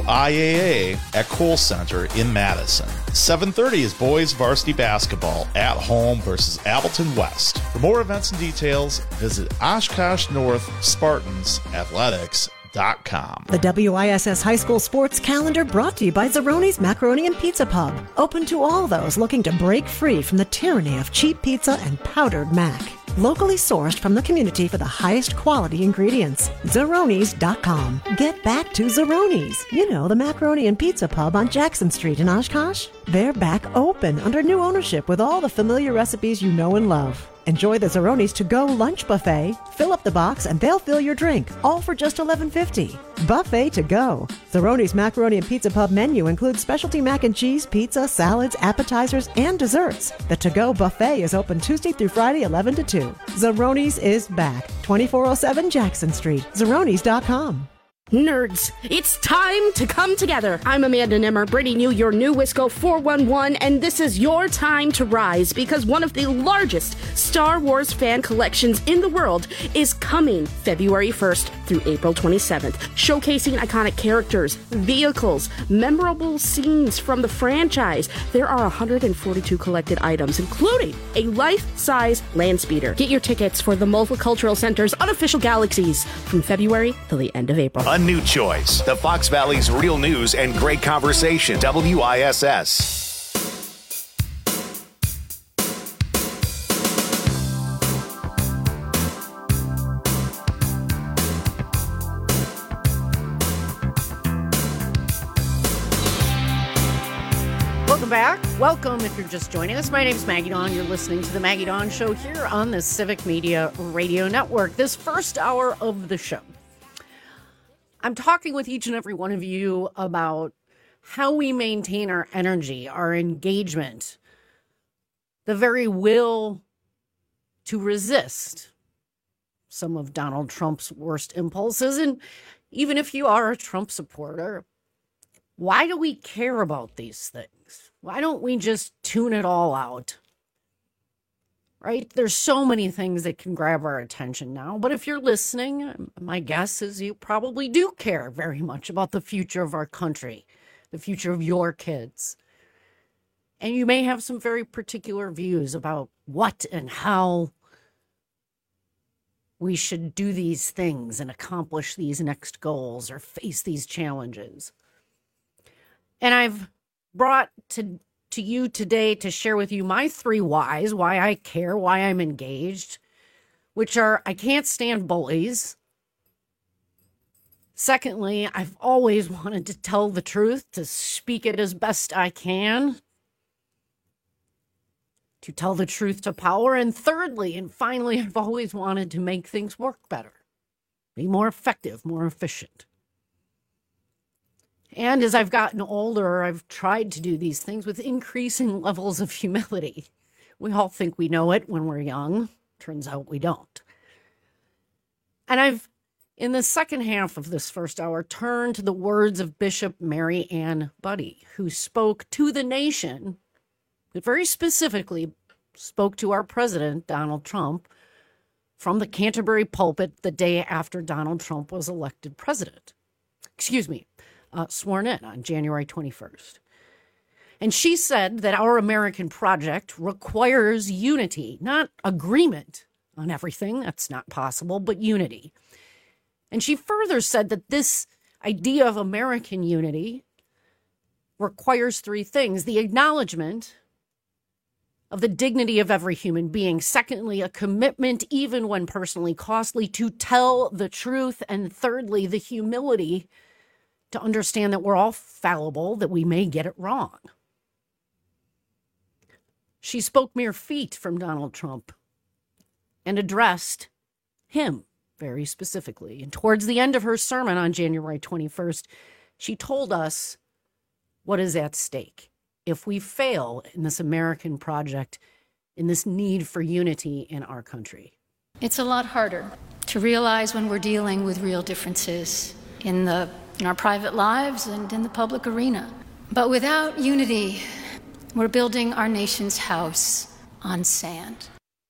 WIAA at Kohl Center in Madison. 7:30 is Boys Varsity Basketball at home versus Appleton West. For more events and details, visit Oshkosh North Spartans Athletics.com. The WISS High School Sports Calendar brought to you by Zeroni's Macaroni and Pizza Pub. Open to all those looking to break free from the tyranny of cheap pizza and powdered mac. Locally sourced from the community for the highest quality ingredients. Zeronis.com. Get back to Zeroni's. You know, the Macaroni and Pizza Pub on Jackson Street in Oshkosh. They're back open under new ownership with all the familiar recipes you know and love. Enjoy the Zeroni's to-go lunch buffet. Fill up the box and they'll fill your drink, all for just $11.50. Buffet to go. Zeroni's Macaroni and Pizza Pub menu includes specialty mac and cheese, pizza, salads, appetizers, and desserts. The to-go buffet is open Tuesday through Friday, 11 to 2. Zeroni's is back. 2407 Jackson Street. Zeronis.com. Nerds, it's time to come together. I'm Amanda Nimmer, bringing you your new Wisco 411, and this is your time to rise because one of the largest Star Wars fan collections in the world is coming February 1st through April 27th, showcasing iconic characters, vehicles, memorable scenes from the franchise. There are 142 collected items, including a life-size land speeder. Get your tickets for the Multicultural Center's unofficial galaxies from February till the end of April. A new choice. The Fox Valley's real news and great conversation. WISS. Welcome back. Welcome if you're just joining us. My name is Maggie Dawn. You're listening to the Maggie Dawn Show here on the Civic Media Radio Network. This first hour of the show, I'm talking with each and every one of you about how we maintain our energy, our engagement, the very will to resist some of Donald Trump's worst impulses. And even if you are a Trump supporter, why do we care about these things? Why don't we just tune it all out? Right? There's so many things that can grab our attention now. But if you're listening, my guess is you probably do care very much about the future of our country, the future of your kids. And you may have some very particular views about what and how we should do these things and accomplish these next goals or face these challenges. And I've brought to you today to share with you my 3 whys, why I care, why I'm engaged, which are: I can't stand bullies. Secondly, I've always wanted to tell the truth, to speak it as best I can, to tell the truth to power. And thirdly, and finally, I've always wanted to make things work better, be more effective, more efficient. And as I've gotten older, I've tried to do these things with increasing levels of humility. We all think we know it when we're young. Turns out we don't. And I've, in the second half of this first hour, turned to the words of Bishop Mary Ann Buddy, who spoke to the nation, but very specifically spoke to our president, Donald Trump, from the Canterbury pulpit the day after Donald Trump was elected president. Sworn in on January 21st. And she said that our American project requires unity, not agreement on everything. That's not possible, but unity. And she further said that this idea of American unity requires 3 things: the acknowledgement of the dignity of every human being. Secondly, a commitment, even when personally costly, to tell the truth. And thirdly, the humility to understand that we're all fallible, that we may get it wrong. She spoke mere feet from Donald Trump and addressed him very specifically. And towards the end of her sermon on January 21st, she told us what is at stake if we fail in this American project, in this need for unity in our country. It's a lot harder to realize when we're dealing with real differences in our private lives and in the public arena. But without unity, we're building our nation's house on sand.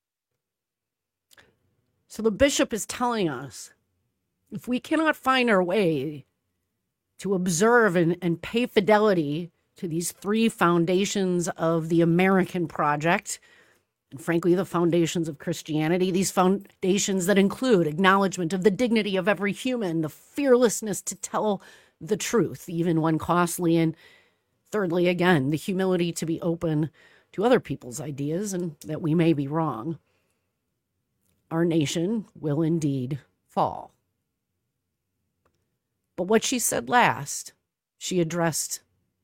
So the bishop is telling us, if we cannot find our way to observe and pay fidelity to these three foundations of the American project, and frankly, the foundations of Christianity, these foundations that include acknowledgement of the dignity of every human, the fearlessness to tell the truth, even when costly, and thirdly, again, the humility to be open to other people's ideas and that we may be wrong, our nation will indeed fall. But what she said last, she addressed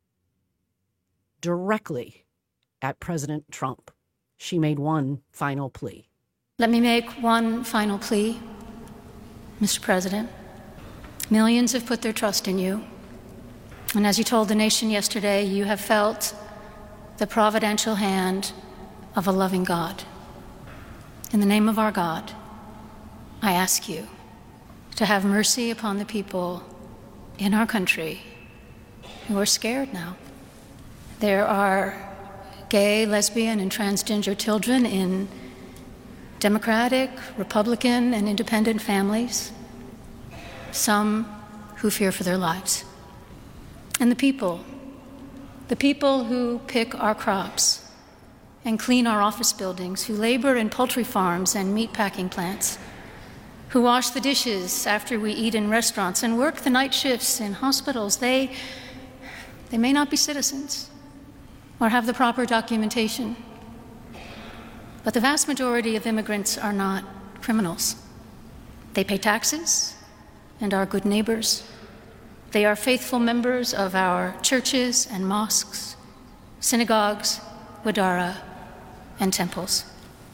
directly at President Trump. She made one final plea. Let me make one final plea, Mr. President. Millions have put their trust in you. And as you told the nation yesterday, you have felt the providential hand of a loving God. In the name of our God, I ask you to have mercy upon the people in our country who are scared now. There are gay, lesbian, and transgender children in Democratic, Republican, and independent families, some who fear for their lives. And the people who pick our crops and clean our office buildings, who labor in poultry farms and meat packing plants, who wash the dishes after we eat in restaurants and work the night shifts in hospitals, they may not be citizens or have the proper documentation. But the vast majority of immigrants are not criminals. They pay taxes and are good neighbors. They are faithful members of our churches and mosques, synagogues, wadara, and temples.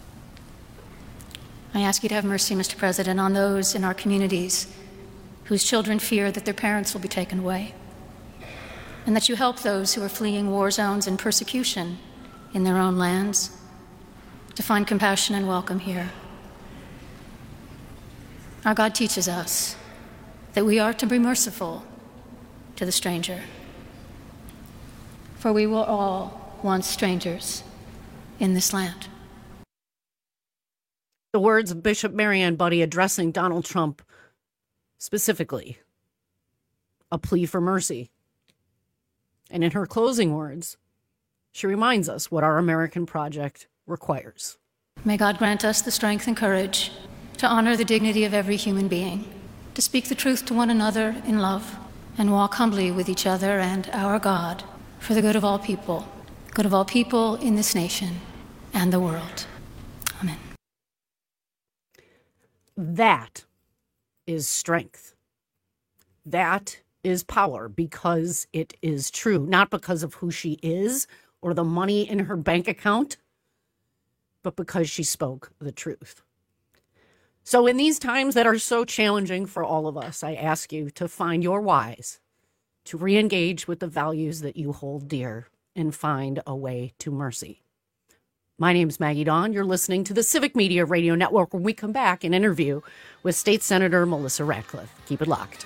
I ask you to have mercy, Mr. President, on those in our communities whose children fear that their parents will be taken away, and that you help those who are fleeing war zones and persecution in their own lands to find compassion and welcome here. Our God teaches us that we are to be merciful to the stranger, for we were all once strangers in this land. The words of Bishop Marianne Budde addressing Donald Trump specifically, a plea for mercy. And in her closing words, she reminds us what our American project requires. May God grant us the strength and courage to honor the dignity of every human being, to speak the truth to one another in love, and walk humbly with each other and our God for the good of all people in this nation and the world. Amen. That is strength. That is power, because it is true, not because of who she is or the money in her bank account, but because she spoke the truth. So in these times that are so challenging for all of us, I ask you to find your whys, to re-engage with the values that you hold dear, and find a way to mercy. My name's Maggie Dawn. You're listening to the Civic Media Radio Network. When we come back, an interview with State Senator Melissa Ratcliffe. Keep it locked.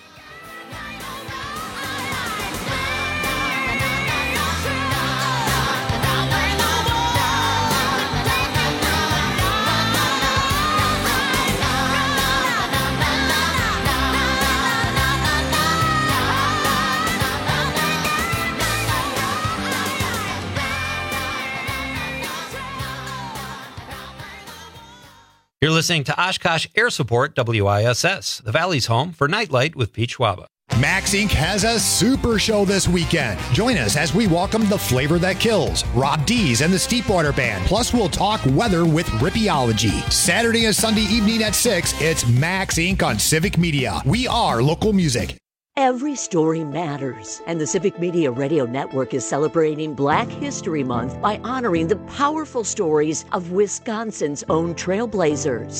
You're listening to Oshkosh Air Support, WISS, the Valley's home for Nightlight with Pete Schwaba. Max Inc. has a super show this weekend. Join us as we welcome the flavor that kills, Rob Dees and the Steepwater Band. Plus, we'll talk weather with Rippeology. Saturday and Sunday evening at 6, it's Max Inc. on Civic Media. We are local music. Every story matters, and the Civic Media Radio Network is celebrating Black History Month by honoring the powerful stories of Wisconsin's own trailblazers.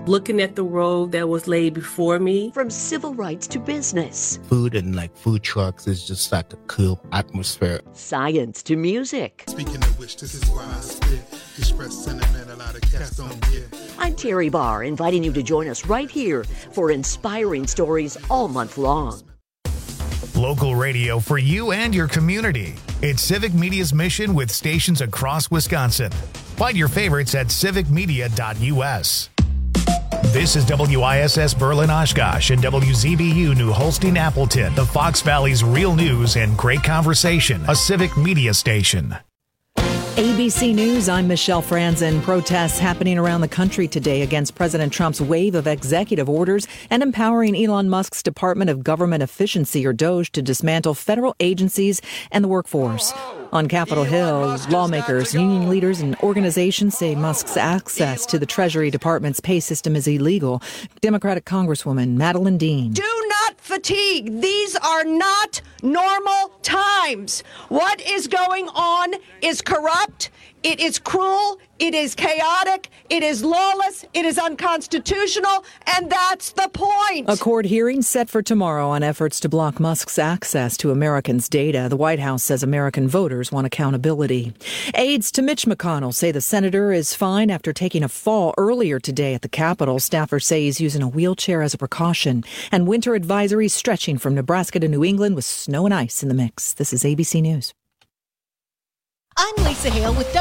looking at the road that was laid before me. From civil rights to business. Food and food trucks is just like a cool atmosphere. Science to music. Speaking of which, this is why I spit. Express sentiment a lot of cats don't get. I'm Terry Barr, inviting you to join us right here for inspiring stories all month long. Local radio for you and your community. It's Civic Media's mission with stations across Wisconsin. Find your favorites at civicmedia.us. This is WISS Berlin Oshkosh and WZBU New Holstein Appleton, the Fox Valley's real news and great conversation, a Civic Media station. ABC News, I'm Michelle Franzen. Protests happening around the country today against President Trump's wave of executive orders and empowering Elon Musk's Department of Government Efficiency, or DOGE, to dismantle federal agencies and the workforce. On Capitol Hill, lawmakers, union leaders, and organizations say Musk's access to the Treasury Department's pay system is illegal. Democratic Congresswoman Madeleine Dean. Do not fatigue. These are not normal times. What is going on is corrupt. It is cruel. It is chaotic. It is lawless. It is unconstitutional. And that's the point. A court hearing set for tomorrow on efforts to block Musk's access to Americans' data. The White House says American voters want accountability. Aides to Mitch McConnell say the senator is fine after taking a fall earlier today at the Capitol. Staffers say he's using a wheelchair as a precaution. And winter advisories stretching from Nebraska to New England with snow and ice in the mix. This is ABC News. I'm Lisa Hale with